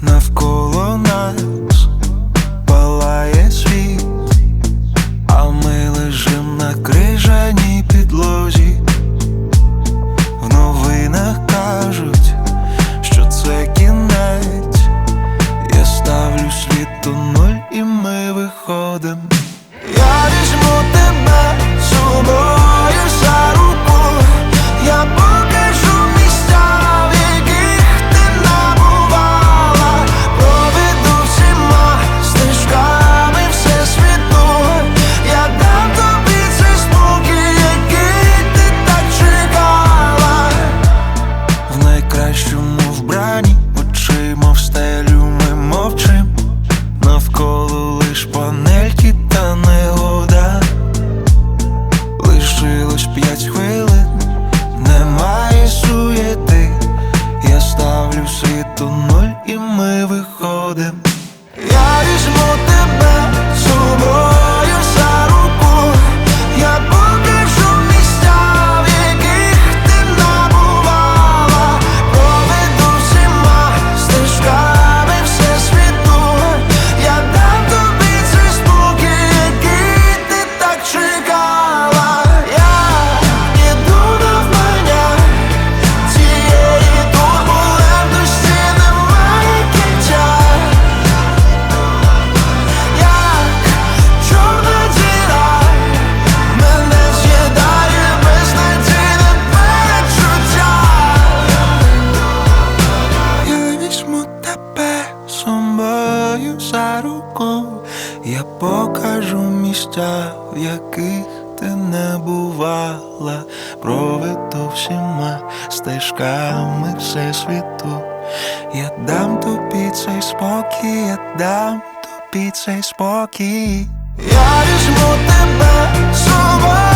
навколо нас палає світ, а ми лежим на крижаній підлозі. В новинах кажуть, що це кінець. Я ставлю світу нуль і ми виходим. Я візьму тебе з собою за руку, я покажу місця, в яких ти не бувала. Проведу всіма стежками всесвіту. Я дам тобі цей спокій, який ти так чекала. В найкращому вбранні, очима в стелю ми мовчим. Навколо лиш панельки та негода. Лишилось 5 хвилин, немає суєти. Я ставлю світу нуль і ми виходим. Я візьму тебе з собою за руку, я покажу місця, в яких ти не бувала. Проведу всіма стежками всесвіту. Я дам тобі цей спокій, який ти так чекала. Я іду навмання цієї турбулентності, немає кінця. Як чорна діра мене з'їдає безнадійне перечуття. Я візьму тебе з собою за руку, я покажу місця, в яких ти не бувала. Проведу всіма стежками всесвіту. Я дам тобі цей спокій, я дам тобі цей спокій. Я візьму тебе з собою